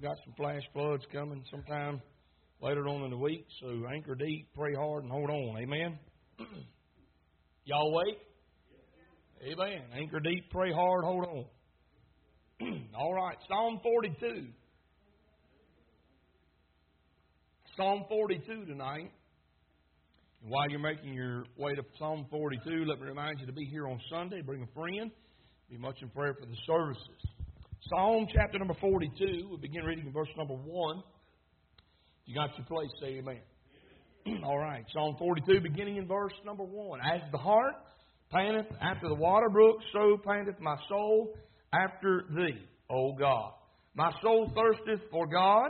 We got some flash floods coming sometime later on in the week, so anchor deep, pray hard, and hold on. Amen? Y'all awake? Amen. Anchor deep, pray hard, hold on. All right, Psalm 42. Psalm 42 tonight. And while you're making your way to Psalm 42, let me remind you to be here on Sunday. Bring a friend. Be much in prayer for the services. Psalm chapter number 42. We'll begin reading in verse number 1. If you got your place, say amen. All right, Psalm 42, beginning in verse number 1. As the hart panteth after the water brook, so panteth my soul after thee, O God. My soul thirsteth for God,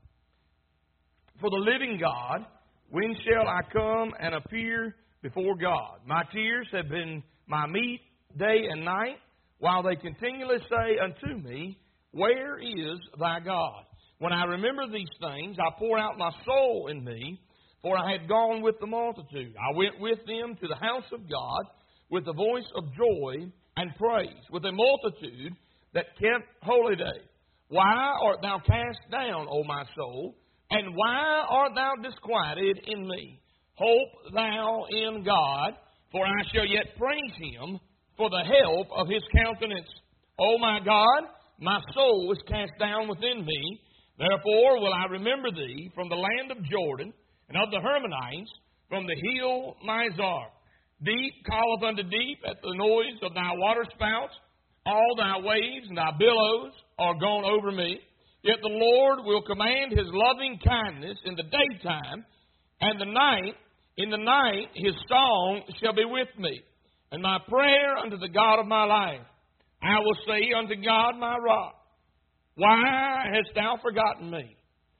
for the living God. When shall I come and appear before God? My tears have been my meat day and night, while they continually say unto me, Where is thy God? When I remember these things, I pour out my soul in me, for I had gone with the multitude. I went with them to the house of God with the voice of joy and praise, with a multitude that kept holy day. Why art thou cast down, O my soul? And why art thou disquieted in me? Hope thou in God, for I shall yet praise him for the help of his countenance. O my God, my soul is cast down within me. Therefore will I remember thee from the land of Jordan, and of the Hermonites, from the hill Mizar. Deep calleth unto deep at the noise of thy waterspouts. All thy waves and thy billows are gone over me. Yet the Lord will command his loving kindness in the daytime, and in the night his song shall be with me, and my prayer unto the God of my life. I will say unto God my rock, Why hast thou forgotten me?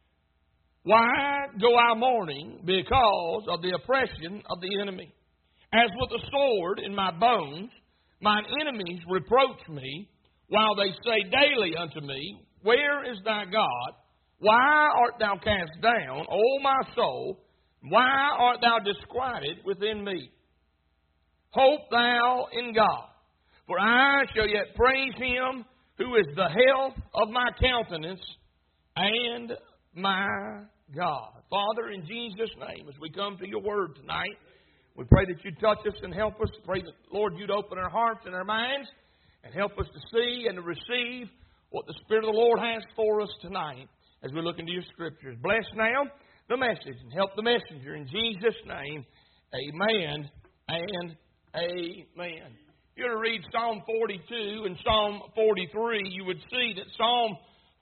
Why go I mourning because of the oppression of the enemy? As with a sword in my bones, mine enemies reproach me, while they say daily unto me, Where is thy God? Why art thou cast down, O my soul? Why art thou disquieted within me? Hope thou in God, for I shall yet praise him who is the health of my countenance and my God. Father, in Jesus' name, as we come to your word tonight, we pray that you'd touch us and help us. Pray that, Lord, you'd open our hearts and our minds and help us to see and to receive what the Spirit of the Lord has for us tonight as we look into your Scriptures. Bless now the message and help the messenger. In Jesus' name, amen and amen. If you were to read Psalm 42 and Psalm 43, you would see that Psalm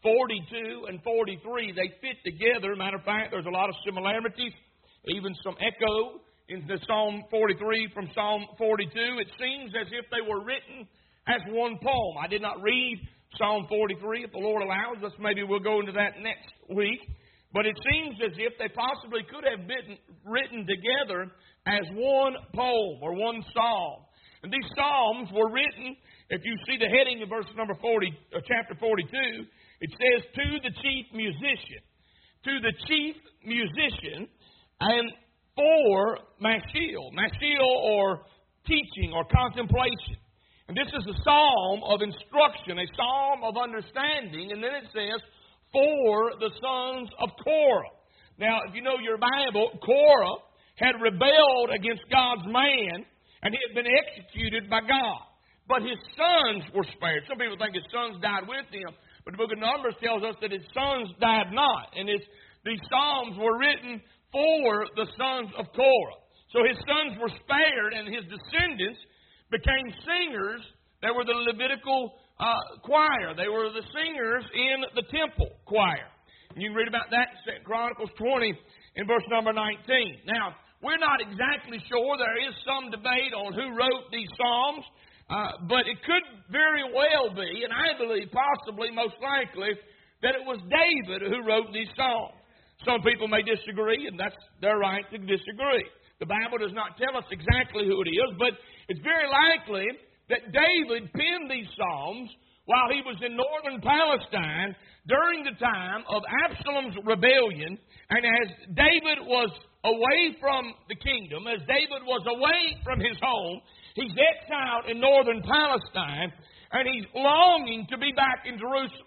42 and 43, they fit together. Matter of fact, there's a lot of similarities, even some echo in the Psalm 43 from Psalm 42. It seems as if they were written as one poem. I did not read Psalm 43. If the Lord allows us, maybe we'll go into that next week. But it seems as if they possibly could have been written together as one poem or one psalm. And these psalms were written, if you see the heading in verse number 40, chapter 42, it says, To the chief musician. To the chief musician, and for Maschil. Maschil, or teaching or contemplation. And this is a psalm of instruction, a psalm of understanding. And then it says, for the sons of Korah. Now, if you know your Bible, Korah had rebelled against God's man, and he had been executed by God. But his sons were spared. Some people think his sons died with him, but the book of Numbers tells us that his sons died not. And these psalms were written for the sons of Korah. So his sons were spared, and his descendants became singers. They were the Levitical choir. They were the singers in the temple choir. And you can read about that in Chronicles 20 in verse number 19. Now, we're not exactly sure. There is some debate on who wrote these psalms. But it could very well be, and I believe possibly, most likely, that it was David who wrote these psalms. Some people may disagree, and that's their right to disagree. The Bible does not tell us exactly who it is, but it's very likely that David penned these psalms while he was in northern Palestine during the time of Absalom's rebellion, and as David was away from the kingdom, as David was away from his home, he's exiled in northern Palestine, and he's longing to be back in Jerusalem.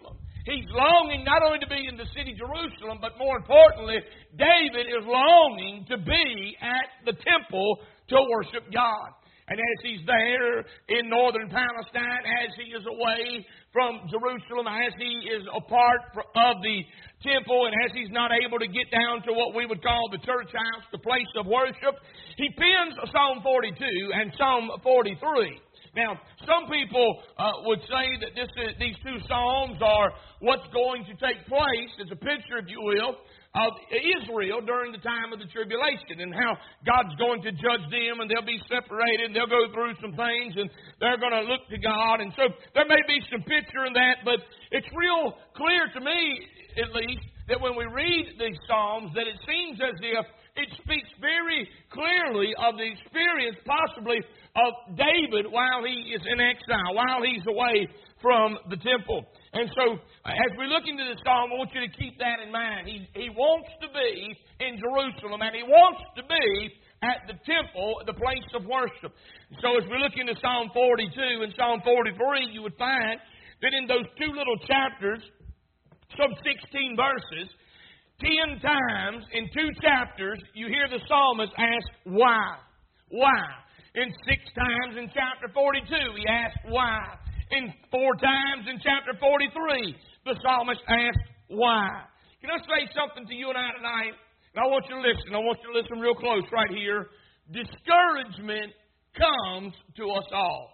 He's longing not only to be in the city Jerusalem, but more importantly, David is longing to be at the temple to worship God. And as he's there in northern Palestine, as he is away from Jerusalem, as he is apart of the temple, and as he's not able to get down to what we would call the church house, the place of worship, he pens Psalm 42 and Psalm 43. Now, some people would say that these two psalms are what's going to take place, as a picture, if you will, of Israel during the time of the tribulation, and how God's going to judge them, and they'll be separated, and they'll go through some things, and they're going to look to God. And so there may be some picture in that, but it's real clear to me, at least, that when we read these psalms, that it seems as if it speaks very clearly of the experience, possibly, of David while he is in exile, while he's away from the temple. And so, as we look into this psalm, I want you to keep that in mind. He wants to be in Jerusalem, and he wants to be at the temple, the place of worship. So as we look into Psalm 42 and Psalm 43, you would find that in those two little chapters, some 16 verses, 10 times in 2 chapters, you hear the psalmist ask, why? Why? In 6 times in chapter 42, he asked, why? In 4 times in chapter 43, the psalmist asked, why? Can I say something to you and I tonight? And I want you to listen. I want you to listen real close right here. Discouragement comes to us all.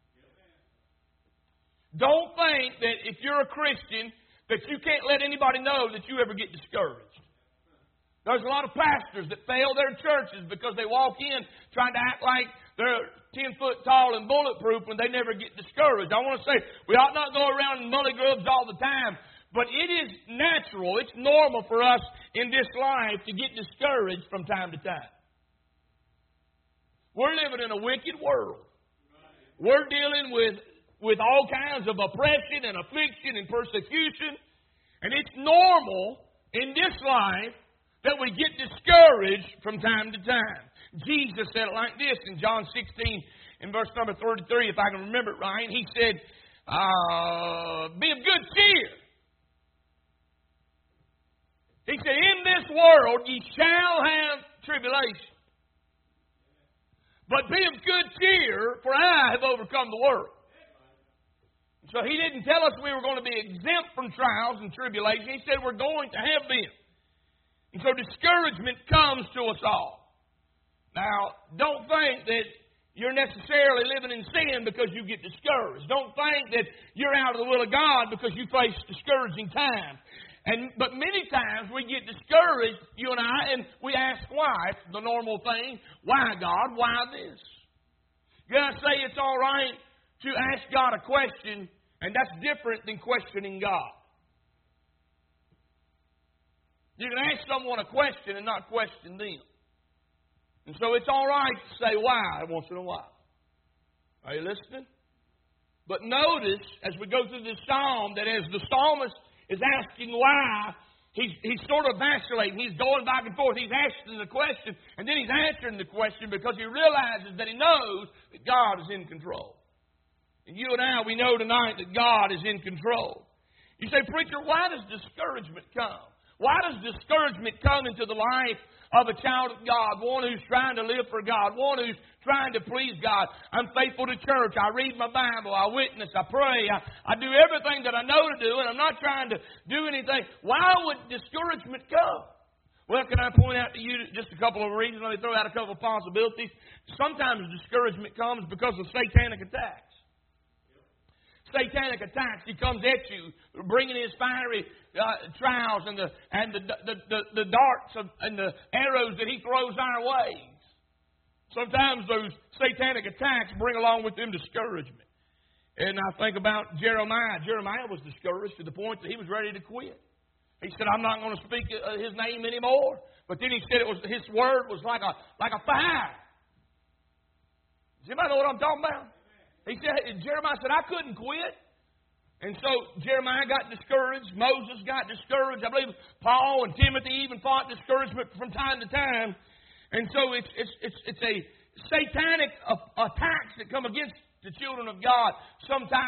Don't think that if you're a Christian, that you can't let anybody know that you ever get discouraged. There's a lot of pastors that fail their churches because they walk in trying to act like they're 10 foot tall and bulletproof when they never get discouraged. I want to say we ought not go around in mully grubs all the time, but it is natural, it's normal for us in this life to get discouraged from time to time. We're living in a wicked world. We're dealing with all kinds of oppression and affliction and persecution, and it's normal in this life that we get discouraged from time to time. Jesus said it like this in John 16, in verse number 33, if I can remember it right. He said, be of good cheer. He said, in this world ye shall have tribulation. But be of good cheer, for I have overcome the world. So he didn't tell us we were going to be exempt from trials and tribulation. He said we're going to have them. And so discouragement comes to us all. Now, don't think that you're necessarily living in sin because you get discouraged. Don't think that you're out of the will of God because you face discouraging times. But many times we get discouraged, you and I, and we ask why. It's the normal thing. Why, God? Why this? You got to say it's all right to ask God a question, and that's different than questioning God. You can ask someone a question and not question them. And so it's all right to say why once in a while. Are you listening? But notice, as we go through this psalm, that as the psalmist is asking why, he's sort of vacillating. He's going back and forth. He's asking the question, and then he's answering the question because he realizes that he knows that God is in control. And you and I, we know tonight that God is in control. You say, preacher, why does discouragement come? Why does discouragement come into the life of a child of God, one who's trying to live for God, one who's trying to please God? I'm faithful to church. I read my Bible. I witness. I pray. I do everything that I know to do, and I'm not trying to do anything. Why would discouragement come? Well, can I point out to you just a couple of reasons? Let me throw out a couple of possibilities. Sometimes discouragement comes because of satanic attacks. Satanic attacks. He comes at you, bringing his fiery trials and the darts and the arrows that he throws our way. Sometimes those satanic attacks bring along with them discouragement. And I think about Jeremiah. Jeremiah was discouraged to the point that he was ready to quit. He said, I'm not going to speak his name anymore. But then he said his word was like a fire. Does anybody know what I'm talking about? He said, Jeremiah said, I couldn't quit. And so Jeremiah got discouraged. Moses got discouraged. I believe Paul and Timothy even fought discouragement from time to time. And so it's a satanic attacks that come against the children of God sometimes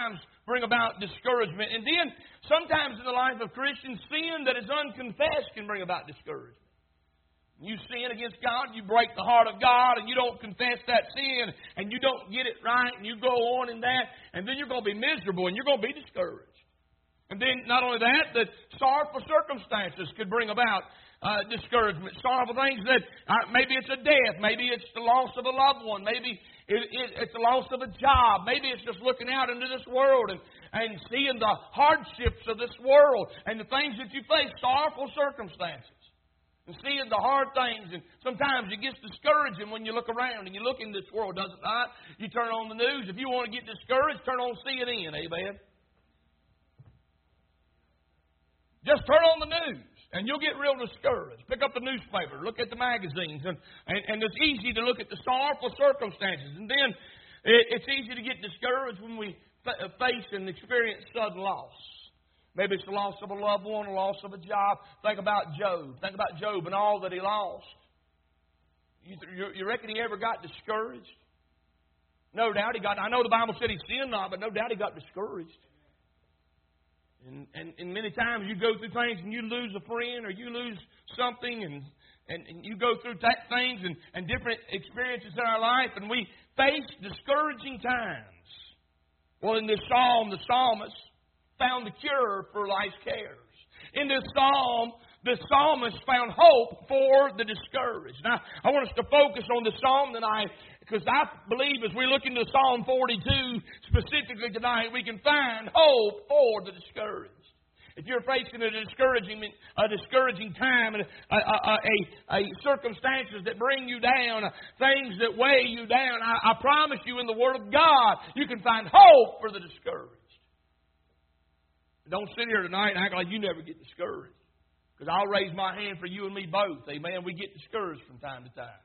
bring about discouragement. And then, sometimes in the life of Christians, sin that is unconfessed can bring about discouragement. You sin against God, you break the heart of God, and you don't confess that sin, and you don't get it right, and you go on in that, and then you're going to be miserable, and you're going to be discouraged. And then, not only that, the sorrowful circumstances could bring about discouragement. Sorrowful things that, maybe it's a death, maybe it's the loss of a loved one, maybe it's the loss of a job, maybe it's just looking out into this world and seeing the hardships of this world and the things that you face, sorrowful circumstances. And seeing the hard things, and sometimes it gets discouraging when you look around and you look in this world, does it not? You turn on the news. If you want to get discouraged, turn on CNN, amen? Just turn on the news, and you'll get real discouraged. Pick up the newspaper, look at the magazines, and it's easy to look at the sorrowful circumstances. And then it's easy to get discouraged when we face and experience sudden loss. Maybe it's the loss of a loved one, the loss of a job. Think about Job. Think about Job and all that he lost. You reckon he ever got discouraged? No doubt he got. I know the Bible said he sinned not, but no doubt he got discouraged. And many times you go through things and you lose a friend or you lose something and you go through things and different experiences in our life and we face discouraging times. Well, in this psalm, the psalmist found the cure for life's cares. In this psalm, the psalmist found hope for the discouraged. Now, I want us to focus on the psalm tonight because I believe as we look into Psalm 42 specifically tonight, we can find hope for the discouraged. If you're facing a discouraging time, and a circumstances that bring you down, things that weigh you down, I promise you in the Word of God, you can find hope for the discouraged. Don't sit here tonight and act like you never get discouraged. Because I'll raise my hand for you and me both. Amen. We get discouraged from time to time.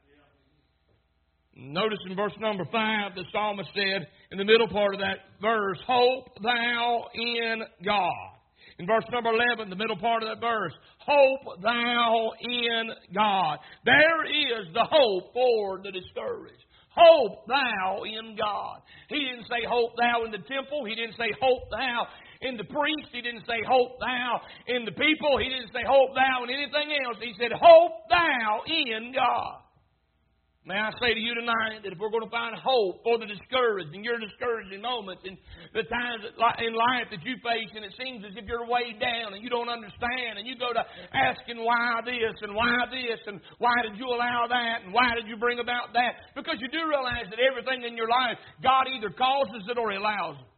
Notice in verse number 5, the psalmist said in the middle part of that verse, hope thou in God. In verse number 11, the middle part of that verse, hope thou in God. There is the hope for the discouraged. Hope thou in God. He didn't say hope thou in the temple. He didn't say hope thou in the priest. He didn't say hope thou in the people. He didn't say hope thou in anything else. He said hope thou in God. May I say to you tonight that if we're going to find hope for the discouraged in your discouraging moments and the times in life that you face and it seems as if you're weighed down and you don't understand and you go to asking why this and why did you allow that and why did you bring about that? Because you do realize that everything in your life, God either causes it or He allows it.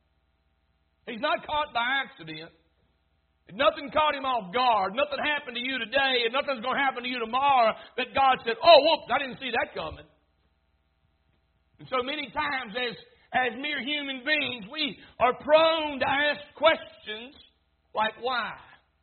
He's not caught by accident. If nothing caught Him off guard, nothing happened to you today, and nothing's going to happen to you tomorrow, that God said, oh, whoops, I didn't see that coming. And so many times as mere human beings, we are prone to ask questions like why.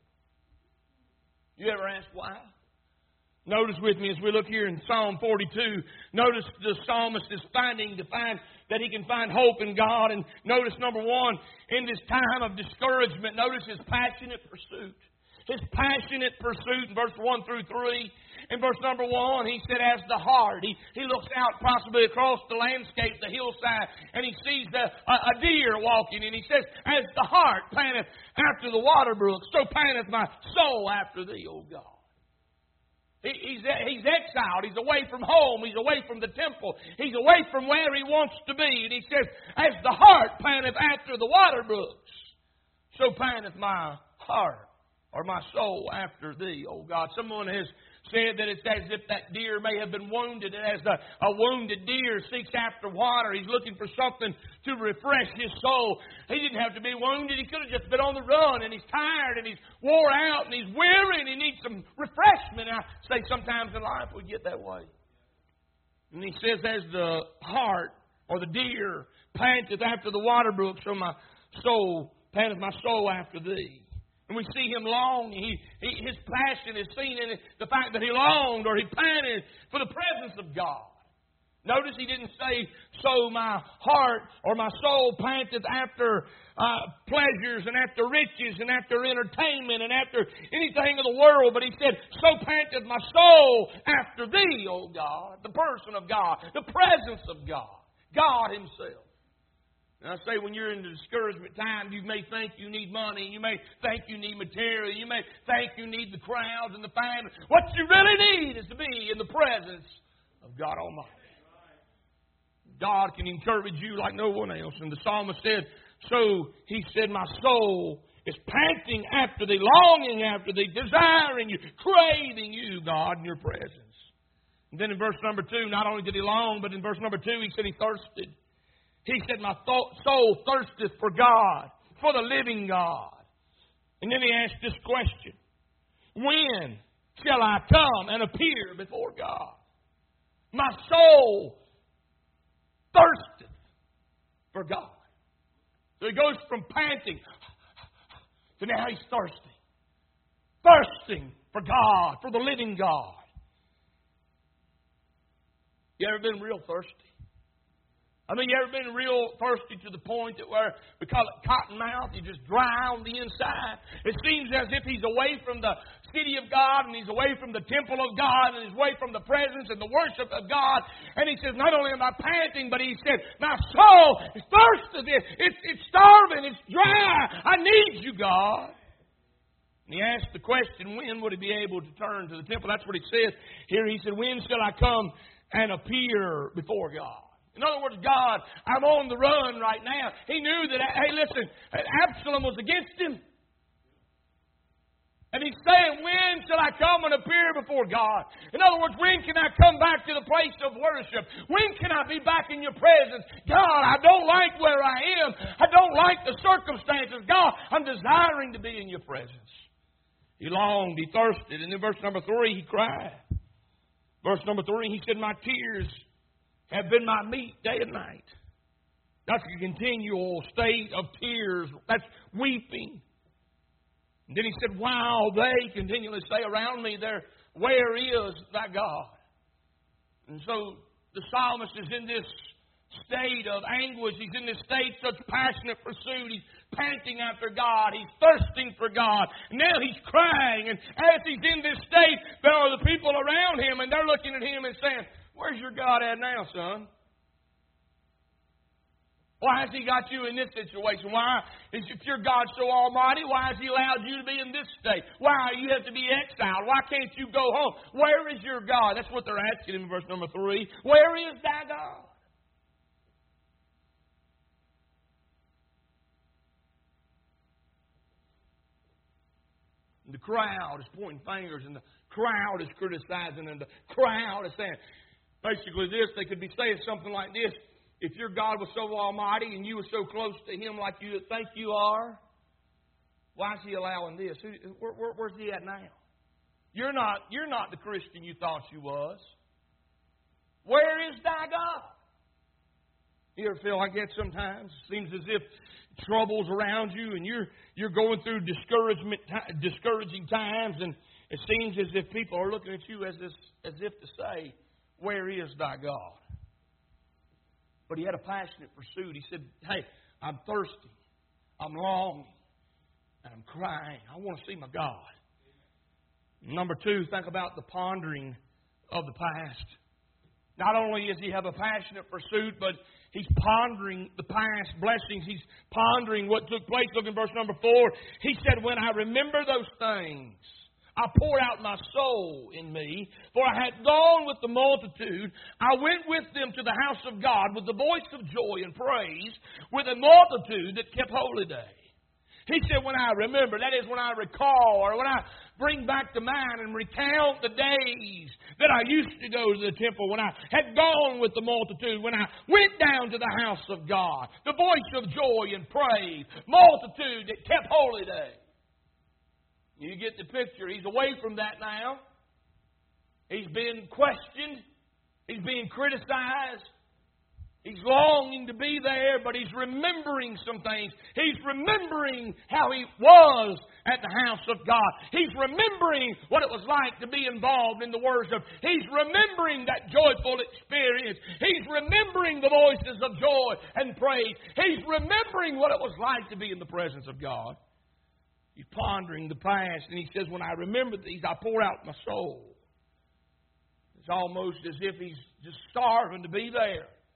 You ever ask why? Notice with me as we look here in Psalm 42, notice the psalmist is find that he can find hope in God. And notice, number one, in this time of discouragement, notice his passionate pursuit. His passionate pursuit in verse 1 through 3. In verse number 1, he said, as the hart. He looks out possibly across the landscape, the hillside, and he sees a deer walking. And he says, as the hart panteth after the water brook, so panteth my soul after thee, O God. He's exiled. He's away from home. He's away from the temple. He's away from where he wants to be. And he says, as the hart panteth after the water brooks, so panteth my heart or my soul after thee, O God. Someone has said that it's as if that deer may have been wounded. And as a wounded deer seeks after water, he's looking for something to refresh his soul. He didn't have to be wounded. He could have just been on the run, and he's tired, and he's wore out, and he's weary, and he needs some refreshment. And I say sometimes in life we get that way. And he says, as the hart or the deer panteth after the water brook, so my soul panteth my soul after thee. And we see him long. His passion is seen in the fact that he longed or he panted for the presence of God. Notice he didn't say, so my heart or my soul panteth after pleasures and after riches and after entertainment and after anything of the world. But he said, so panteth my soul after thee, O God. The person of God, the presence of God, God Himself. And I say when you're in the discouragement time, you may think you need money, you may think you need material, you may think you need the crowds and the fame. What you really need is to be in the presence of God Almighty. God can encourage you like no one else. And the psalmist said, so he said, my soul is panting after thee, longing after thee, desiring you, craving you, God, in your presence. And then in verse number 2, not only did he long, but in verse number 2, he said he thirsted. He said, my soul thirsteth for God, for the living God. And then he asked this question, when shall I come and appear before God? My soul thirsteth for God. So he goes from panting to now he's thirsty. Thirsting for God, for the living God. You ever been real thirsty? I mean, you ever been real thirsty to the point that where we call it cotton mouth, you just dry on the inside? It seems as if he's away from the city of God, and he's away from the temple of God, and he's away from the presence and the worship of God. And he says, not only am I panting, but he said, my soul is thirsty. It's starving. It's dry. I need you, God. And he asked the question, when would he be able to turn to the temple? That's what he says here. He said, when shall I come and appear before God? In other words, God, I'm on the run right now. He knew that, hey, listen, Absalom was against him. And he's saying, when shall I come and appear before God? In other words, when can I come back to the place of worship? When can I be back in your presence? God, I don't like where I am. I don't like the circumstances. God, I'm desiring to be in your presence. He longed, he thirsted. And in verse number 3, he cried. Verse number 3, he said, my tears have been my meat day and night. That's a continual state of tears. That's weeping. And then he said, while they continually say around me, there, where is thy God? And so the psalmist is in this state of anguish. He's in this state of such passionate pursuit. He's panting after God. He's thirsting for God. And now he's crying. And as he's in this state, there are the people around him, and they're looking at him and saying, where's your God at now, son? Why has he got you in this situation? Why, if your God's so almighty, why has he allowed you to be in this state? Why you have to be exiled? Why can't you go home? Where is your God? That's what they're asking him in verse number 3. Where is thy God? And the crowd is pointing fingers, and the crowd is criticizing, and the crowd is saying, basically this, they could be saying something like this. If your God was so almighty and you were so close to him like you think you are, why is he allowing this? Where's he at now? You're not the Christian you thought you was. Where is thy God? You ever feel like that sometimes? It seems as if trouble's around you and you're going through discouraging times, and it seems as if people are looking at you as if to say, where is thy God? But he had a passionate pursuit. He said, hey, I'm thirsty. I'm longing. And I'm crying. I want to see my God. Number 2, think about the pondering of the past. Not only does he have a passionate pursuit, but he's pondering the past blessings. He's pondering what took place. Look in verse number 4. He said, when I remember those things, I poured out my soul in me, for I had gone with the multitude. I went with them to the house of God with the voice of joy and praise, with a multitude that kept holy day. He said, when I remember, that is when I recall, or when I bring back to mind and recount the days that I used to go to the temple, when I had gone with the multitude, when I went down to the house of God, the voice of joy and praise, multitude that kept holy day. You get the picture. He's away from that now. He's being questioned. He's being criticized. He's longing to be there, but he's remembering some things. He's remembering how he was at the house of God. He's remembering what it was like to be involved in the worship. He's remembering that joyful experience. He's remembering the voices of joy and praise. He's remembering what it was like to be in the presence of God. He's pondering the past, and he says, when I remember these, I pour out my soul. It's almost as if he's just starving to be there.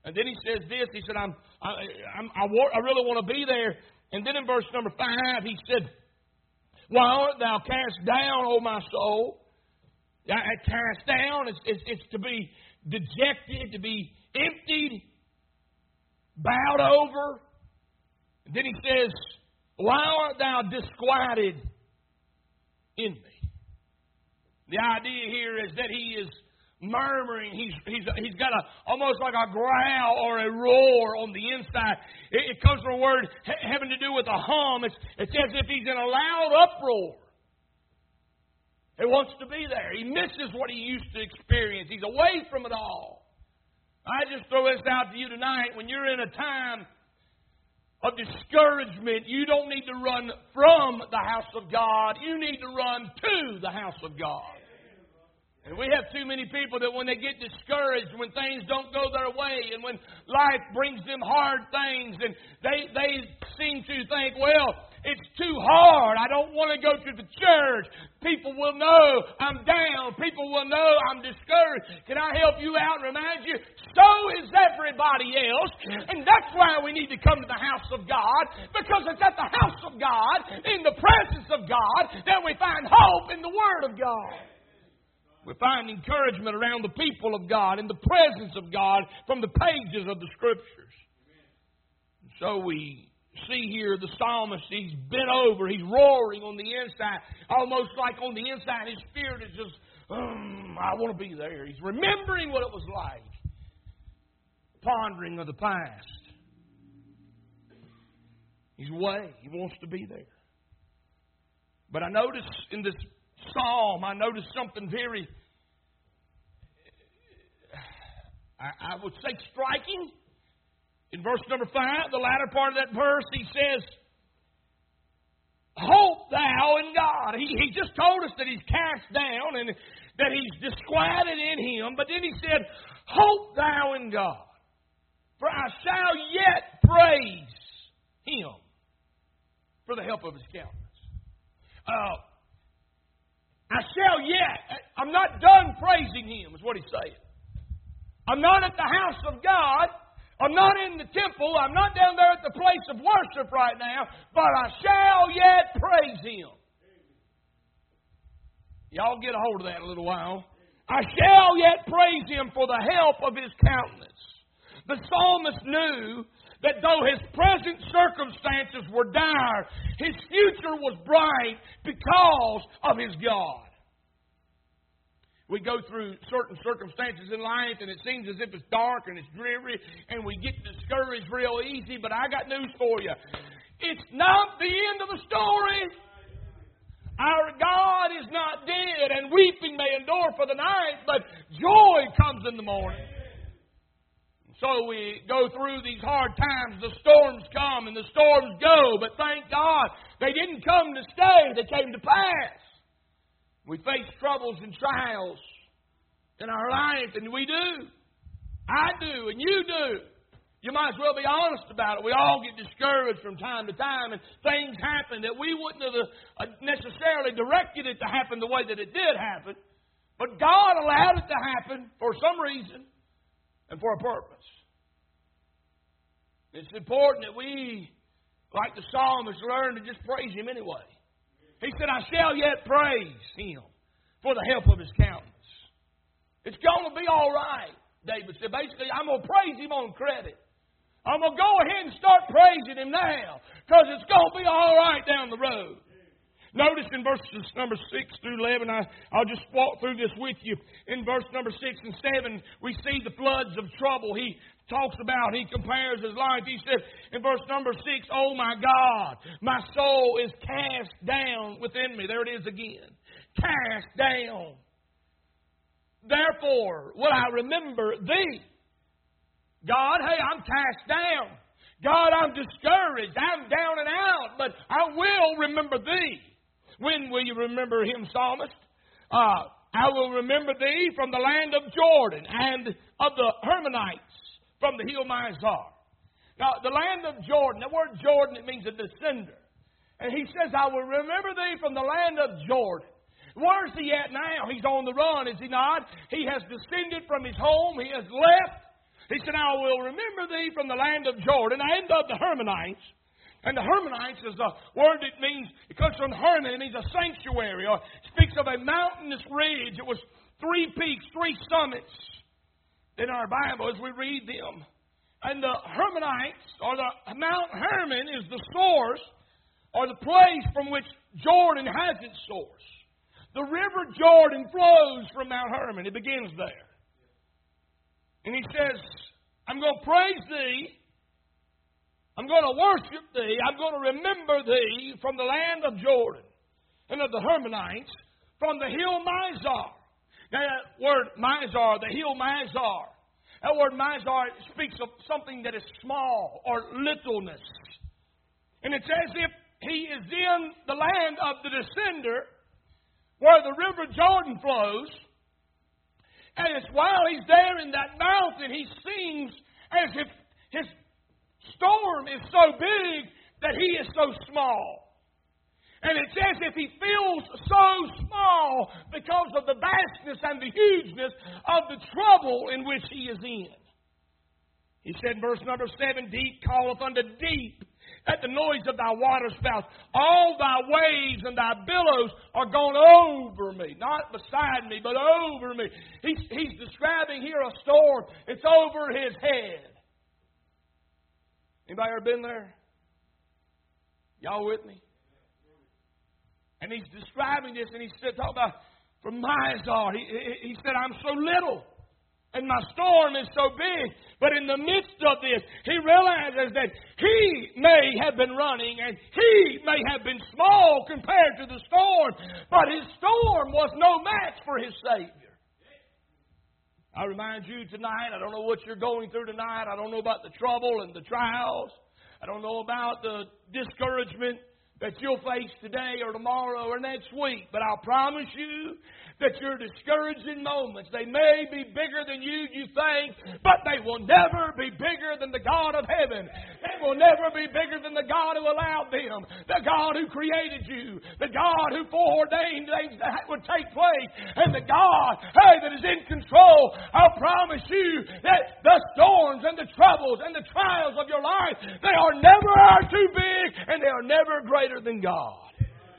And then he says this. He said, I really want to be there. And then in verse number 5, he said, why art thou cast down, O my soul? Cast down, it's to be dejected, to be emptied, bowed over. And then he says, why art thou disquieted in me? The idea here is that he is murmuring. He's got almost like a growl or a roar on the inside. It comes from a word having to do with a hum. It's as if he's in a loud uproar. He wants to be there. He misses what he used to experience. He's away from it all. I just throw this out to you tonight. When you're in a time of discouragement, you don't need to run from the house of God. You need to run to the house of God. And we have too many people that when they get discouraged, when things don't go their way, and when life brings them hard things, and they seem to think, well, it's too hard. I don't want to go to the church. People will know I'm down. People will know I'm discouraged. Can I help you out and remind you? So is everybody else. And that's why we need to come to the house of God. Because it's at the house of God, in the presence of God, that we find hope in the Word of God. We find encouragement around the people of God, in the presence of God, from the pages of the Scriptures. So we see here the psalmist, he's bent over, he's roaring on the inside, almost like on the inside his spirit is just, I want to be there. He's remembering what it was like, pondering of the past. He's away. He wants to be there. But I notice in this psalm, I noticed something very, I would say striking. In verse number 5, the latter part of that verse, he says, hope thou in God. He just told us that he's cast down and that he's disquieted in him. But then he said, hope thou in God. For I shall yet praise him for the help of his countenance. I shall yet. I'm not done praising him, is what he's saying. I'm not at the house of God. I'm not in the temple. I'm not down there at the place of worship right now. But I shall yet praise him. Y'all get a hold of that in a little while. I shall yet praise him for the help of his countenance. The psalmist knew that though his present circumstances were dire, his future was bright because of his God. We go through certain circumstances in life and it seems as if it's dark and it's dreary and we get discouraged real easy, but I got news for you. It's not the end of the story. Our God is not dead, and weeping may endure for the night, but joy comes in the morning. So we go through these hard times. The storms come and the storms go. But thank God, they didn't come to stay. They came to pass. We face troubles and trials in our life, and we do. I do, and you do. You might as well be honest about it. We all get discouraged from time to time, and things happen that we wouldn't have necessarily directed it to happen the way that it did happen. But God allowed it to happen for some reason and for a purpose. It's important that we, like the psalmist, learn to just praise him anyway. He said, I shall yet praise him for the help of his countenance. It's going to be all right, David said. Basically, I'm going to praise him on credit. I'm going to go ahead and start praising him now because it's going to be all right down the road. Notice in verses number 6 through 11, I'll just walk through this with you. In verse number 6 and 7, we see the floods of trouble he talks about. He compares his life. He said in verse number 6, oh my God, my soul is cast down within me. There it is again. Cast down. Therefore will I remember thee. God, hey, I'm cast down. God, I'm discouraged. I'm down and out, but I will remember thee. When will you remember him, psalmist? I will remember thee from the land of Jordan and of the Hermonites from the hill Mizar. Now, the land of Jordan, the word Jordan, it means a descender. And he says, I will remember thee from the land of Jordan. Where's he at now? He's on the run, is he not? He has descended from his home. He has left He said, I will remember thee from the land of Jordan and of the Hermonites. And the Hermonites is a word that means, it comes from Hermon, it means a sanctuary, or speaks of a mountainous ridge. It was 3 peaks, 3 summits in our Bible as we read them. And the Hermonites, or the Mount Hermon, is the source, or the place from which Jordan has its source. The river Jordan flows from Mount Hermon. It begins there. And he says, I'm going to praise thee. I'm going to worship thee. I'm going to remember thee from the land of Jordan and of the Hermonites, from the hill Mizar. Now, that word Mizar, the hill Mizar, that word Mizar speaks of something that is small or littleness. And it's as if he is in the land of the descender where the river Jordan flows. And it's while he's there in that mountain, he seems as if his storm is so big that he is so small. And it's as if he feels so small because of the vastness and the hugeness of the trouble in which he is in. He said in verse number 7, deep calleth unto deep at the noise of thy waterspouts. All thy waves and thy billows are gone over me. Not beside me, but over me. He's describing here a storm. It's over his head. Anybody ever been there? Y'all with me? And he's describing this, and he's talking about from Mizar. He said, I'm so little, and my storm is so big. But in the midst of this, he realizes that he may have been running, and he may have been small compared to the storm, but his storm was no match for his Savior. I remind you tonight, I don't know what you're going through tonight. I don't know about the trouble and the trials. I don't know about the discouragement that you'll face today or tomorrow or next week. But I'll promise you that your discouraging moments, they may be bigger than you think, but they will never be bigger than the God of heaven. They will never be bigger than the God who allowed them, the God who created you, the God who foreordained things that would take place, and the God, that is in control. I'll promise you that the storms and the troubles and the trials of your life, they are never too big, and they are never greater than God.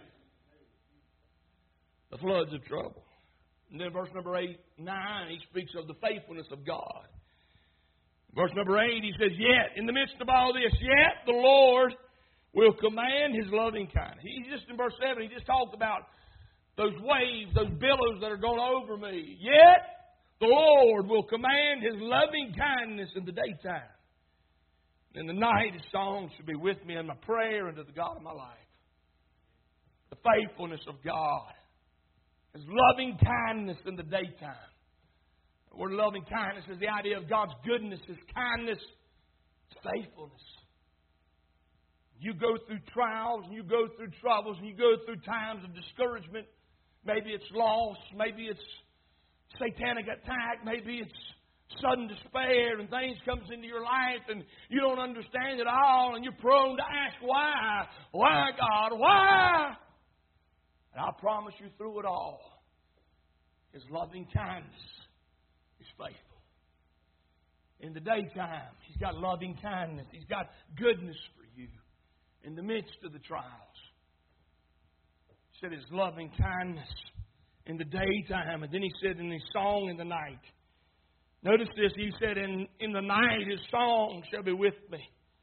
The floods of trouble. And then verse number 8, 9, he speaks of the faithfulness of God. Verse number 8, he says, yet, in the midst of all this, yet the Lord will command His loving kindness. He's just in verse 7, he just talked about those waves, those billows that are going over me. Yet the Lord will command His loving kindness in the daytime. In the night His song shall be with me, and my prayer unto the God of my life. The faithfulness of God. His loving kindness in the daytime. The word loving kindness is the idea of God's goodness, His kindness, His faithfulness. You go through trials, and you go through troubles, and you go through times of discouragement. Maybe it's loss, maybe it's satanic attack, maybe it's sudden despair, and things comes into your life, and you don't understand it all, and you're prone to ask, why? Why, God? Why? And I promise you through it all, His loving kindness is faithful. In the daytime, He's got loving kindness. He's got goodness for you in the midst of the trials. He said His loving kindness in the daytime. And then He said in His song in the night. Notice this. He said, in the night His song shall be with me.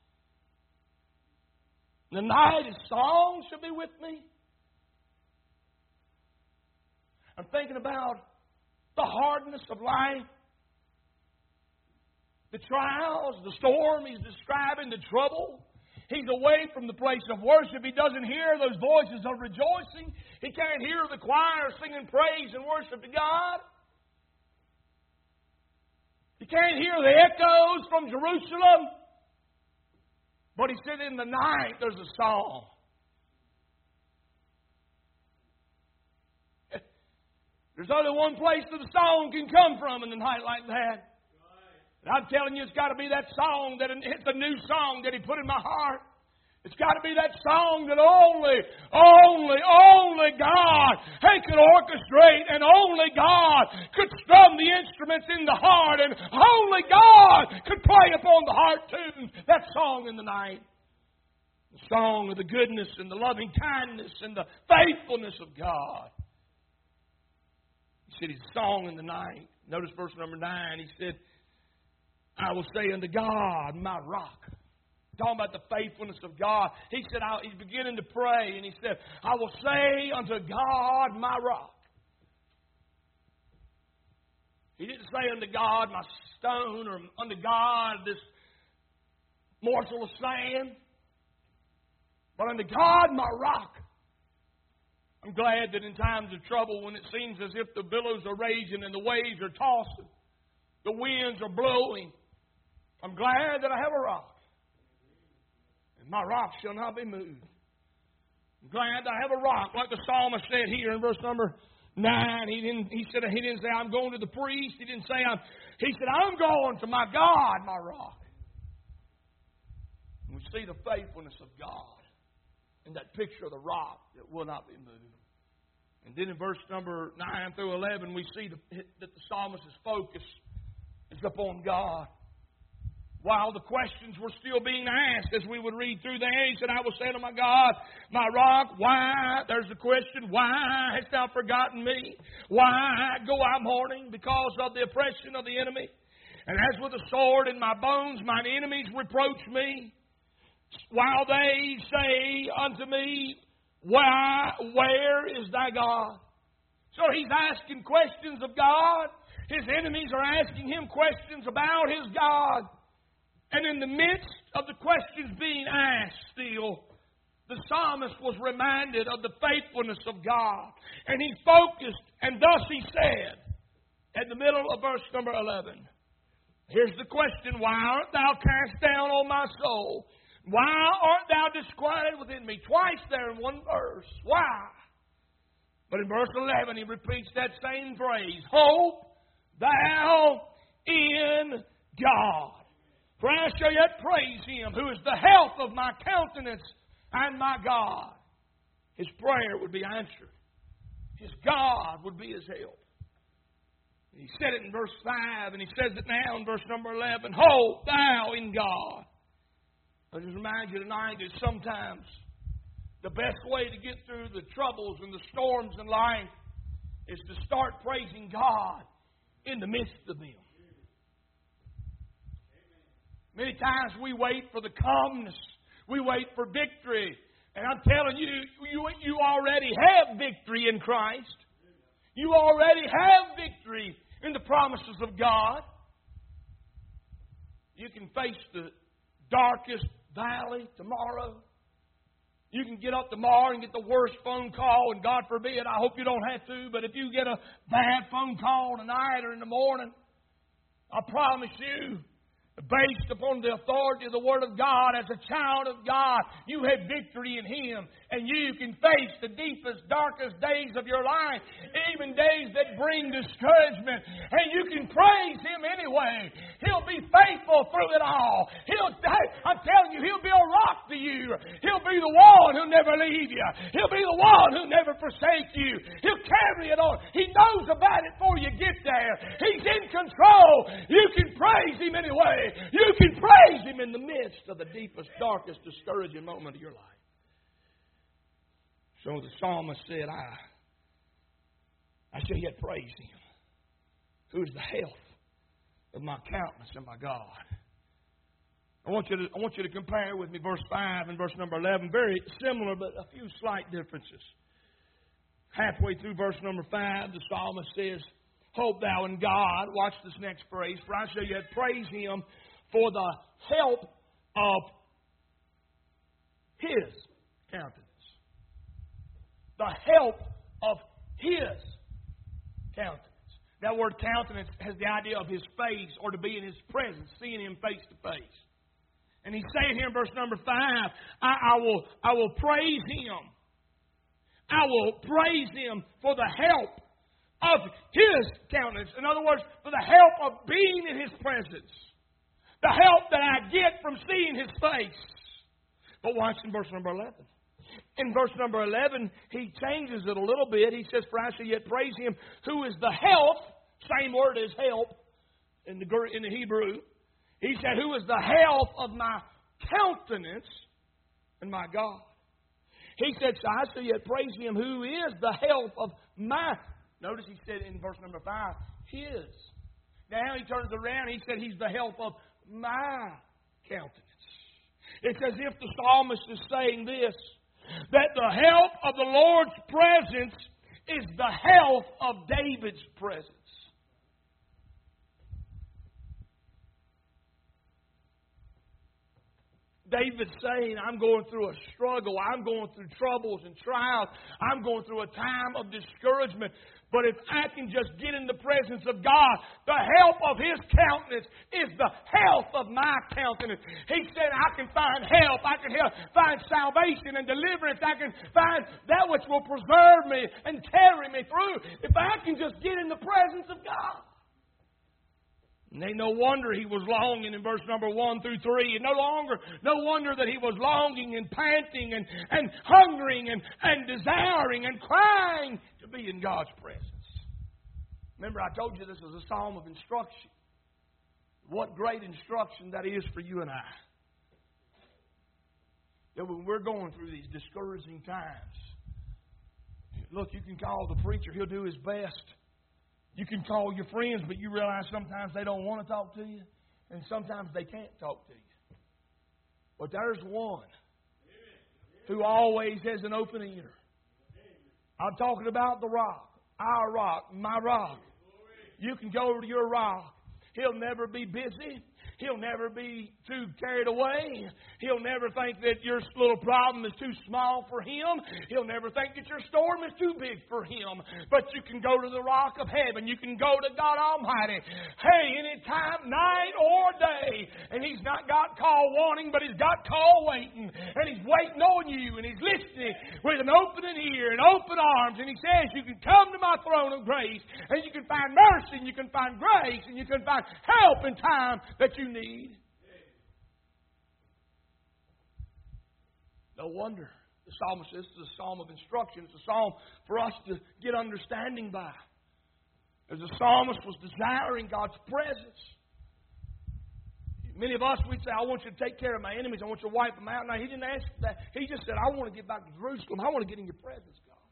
In the night His song shall be with me. I'm thinking about the hardness of life, the trials, the storm. He's describing the trouble. He's away from the place of worship. He doesn't hear those voices of rejoicing. He can't hear the choir singing praise and worship to God. He can't hear the echoes from Jerusalem. But he said in the night there's a song. There's only one place that a song can come from in a night like that. And I'm telling you, it's got to be that song, it's a new song that He put in my heart. It's got to be that song that only God could orchestrate, and only God could strum the instruments in the heart, and only God could play upon the heart tunes. That song in the night. The song of the goodness and the loving kindness and the faithfulness of God. He said his song in the night. Notice verse number 9. He said, I will say unto God, my rock. Talking about the faithfulness of God. He said, he's beginning to pray, and he said, I will say unto God, my rock. He didn't say unto God, my stone, or unto God, this morsel of sand. But unto God, my rock. I'm glad that in times of trouble, when it seems as if the billows are raging and the waves are tossing, the winds are blowing, I'm glad that I have a rock. And my rock shall not be moved. I'm glad I have a rock. Like the psalmist said here in verse number 9. He didn't say, I'm going to the priest. He didn't say, he said, I'm going to my God, my rock. And we see the faithfulness of God in that picture of the rock that will not be moved. And then in verse number 9 through 11, we see that the psalmist's focus is upon God. While the questions were still being asked, as we would read through there, he said, I will say to my God, my rock, why? There's the question, why hast thou forgotten me? Why go I mourning because of the oppression of the enemy? And as with a sword in my bones, mine enemies reproach me, while they say unto me, where is thy God? So he's asking questions of God. His enemies are asking him questions about his God. And in the midst of the questions being asked still, the psalmist was reminded of the faithfulness of God. And he focused, and thus he said, at the middle of verse number 11, here's the question, why art thou cast down, O my soul? Why art thou disquieted within me? Twice there in one verse. Why? But in verse 11 he repeats that same phrase, hope thou in God. For I shall yet praise Him, who is the health of my countenance and my God. His prayer would be answered. His God would be his help. He said it in verse 5, and he says it now in verse number 11. Hope thou in God. I just remind you tonight that sometimes the best way to get through the troubles and the storms in life is to start praising God in the midst of them. Many times we wait for the calmness. We wait for victory. And I'm telling you, you already have victory in Christ. You already have victory in the promises of God. You can face the darkest valley tomorrow. You can get up tomorrow and get the worst phone call, and God forbid, I hope you don't have to, but if you get a bad phone call tonight or in the morning, I promise you, based upon the authority of the Word of God, as a child of God, you have victory in Him. And you can face the deepest, darkest days of your life, even days that bring discouragement. And you can praise Him anyway. He'll be faithful through it all. I'm telling you, He'll be a rock to you. He'll be the one who'll never leave you. He'll be the one who'll never forsake you. He'll carry it on. He knows about it before you get there. He's in control. You can praise Him anyway. You can praise Him in the midst of the deepest, darkest, discouraging moment of your life. So the psalmist said, I shall yet praise Him, who is the health of my countenance and my God. I want you to compare with me verse 5 and verse number 11. Very similar, but a few slight differences. Halfway through verse number 5, the psalmist says, hope thou in God. Watch this next phrase. For I shall yet praise Him for the help of His countenance. The help of His countenance. That word countenance has the idea of His face, or to be in His presence, seeing Him face to face. And he's saying here in verse number 5, I will praise Him. I will praise Him for the help of His countenance. In other words, for the help of being in His presence. The help that I get from seeing His face. But watch in verse number 11. In verse number 11, he changes it a little bit. He says, for I shall yet praise him who is the health, same word as help in the Hebrew. He said, who is the health of my countenance and my God. He said, so I shall yet praise him who is the health of my. Notice he said in verse number 5, his. Now he turns around, he said he's the health of my countenance. It's as if the psalmist is saying this, that the help of the Lord's presence is the health of David's presence. David's saying, I'm going through a struggle. I'm going through troubles and trials. I'm going through a time of discouragement. But if I can just get in the presence of God, the help of His countenance is the health of my countenance. He said, I can find help. I can find salvation and deliverance. I can find that which will preserve me and carry me through if I can just get in the presence of God. And ain't no wonder he was longing in verse number 1 through 3. And no wonder that he was longing and panting and hungering and desiring and crying to be in God's presence. Remember, I told you this is a psalm of instruction. What great instruction that is for you and I. That when we're going through these discouraging times, look, you can call the preacher. He'll do his best. You can call your friends, but you realize sometimes they don't want to talk to you, and sometimes they can't talk to you. But there's one who always has an open ear. I'm talking about the rock, our rock, my rock. You can go to your rock. He'll never be busy. He'll never be too carried away. He'll never think that your little problem is too small for Him. He'll never think that your storm is too big for Him. But you can go to the rock of heaven. You can go to God Almighty. Hey, anytime, night or day. And He's not got call wanting, but He's got call waiting. And He's waiting on you. And He's listening with an open ear and open arms. And He says, you can come to my throne of grace. And you can find mercy. And you can find grace. And you can find help in time that you need. No wonder the psalmist, this is a psalm of instruction. It's a psalm for us to get understanding by. As the psalmist was desiring God's presence. Many of us, we'd say, I want you to take care of my enemies. I want you to wipe them out. Now, he didn't ask that. He just said, I want to get back to Jerusalem. I want to get in your presence, God.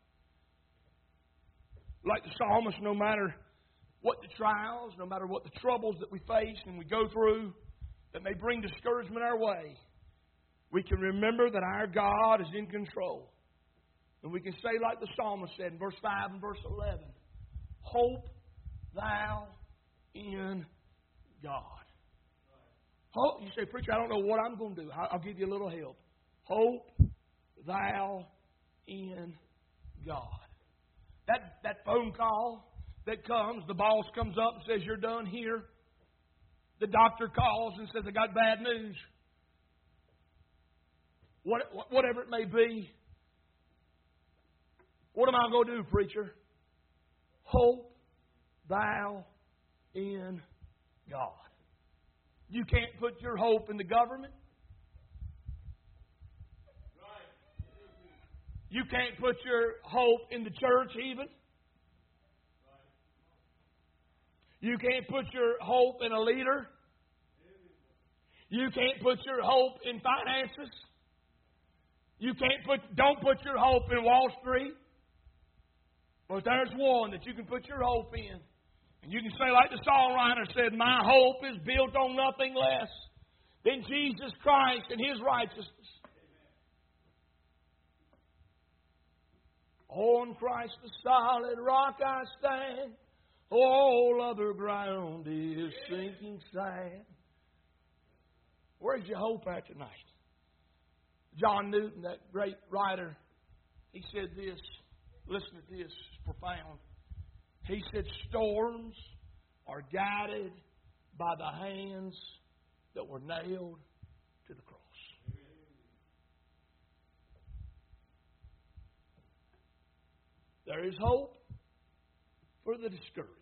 Like the psalmist, no matter what the trials, no matter what the troubles that we face and we go through that may bring discouragement our way, we can remember that our God is in control. And we can say like the psalmist said in verse 5 and verse 11, hope thou in God. Hope, you say, preacher, I don't know what I'm going to do. I'll give you a little help. Hope thou in God. That phone call that comes, the boss comes up and says, you're done here. The doctor calls and says, I got bad news. Whatever it may be. What am I going to do, preacher? Hope thou in God. You can't put your hope in the government. You can't put your hope in the church even. You can't put your hope in a leader. You can't put your hope in finances. Don't put your hope in Wall Street. But there's one that you can put your hope in. And you can say like the songwriter said, my hope is built on nothing less than Jesus Christ and His righteousness. On Christ the solid rock I stand. All other ground is sinking sand. Where's your hope at tonight? John Newton, that great writer, he said this. Listen to this. It's profound. He said, storms are guided by the hands that were nailed to the cross. There is hope for the discouraged.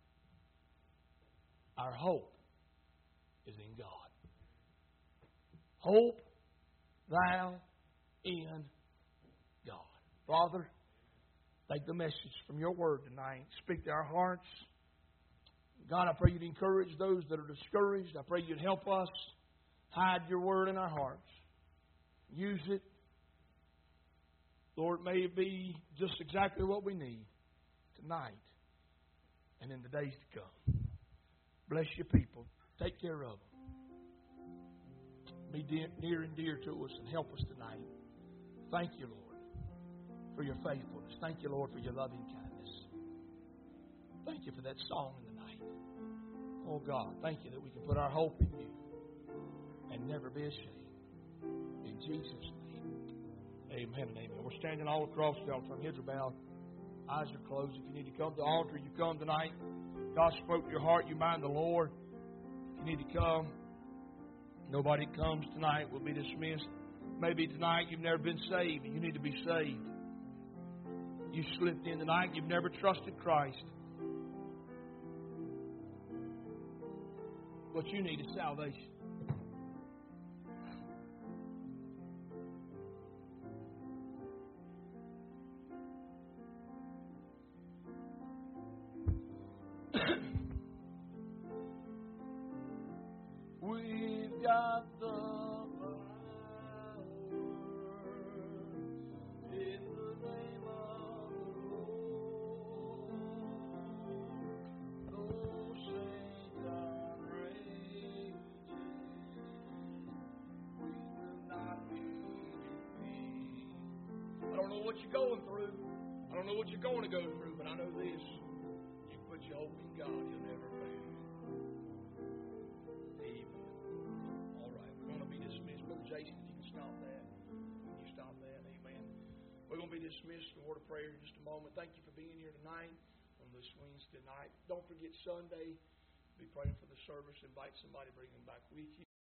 Our hope is in God. Hope thou in God. Father, take the message from your word tonight. Speak to our hearts. God, I pray you'd encourage those that are discouraged. I pray you'd help us hide your word in our hearts. Use it. Lord, may it be just exactly what we need tonight and in the days to come. Bless your people. Take care of them. Be near and dear to us and help us tonight. Thank you, Lord, for your faithfulness. Thank you, Lord, for your loving kindness. Thank you for that song in the night. Oh, God, thank you that we can put our hope in you and never be ashamed. In Jesus' name, amen and amen. We're standing all across the altar. Heads are bowed. Eyes are closed. If you need to come to the altar, you come tonight. God spoke to your heart. You mind the Lord. If you need to come, nobody comes tonight will be dismissed. Maybe tonight you've never been saved and you need to be saved. You slipped in tonight. You've never trusted Christ. What you need is salvation. We've got the power in the name of the Lord. Though Satan rages, we will not be defeated. I don't know what you're going through. I don't know what you're going to go through, but I know this. You put your hope in God, you'll never fail. Jason, if you can stop that. Can you stop that? Amen. We're going to be dismissed in a word of prayer in just a moment. Thank you for being here tonight on this Wednesday night. Don't forget Sunday. Be praying for the service. Invite somebody, bring them back with you.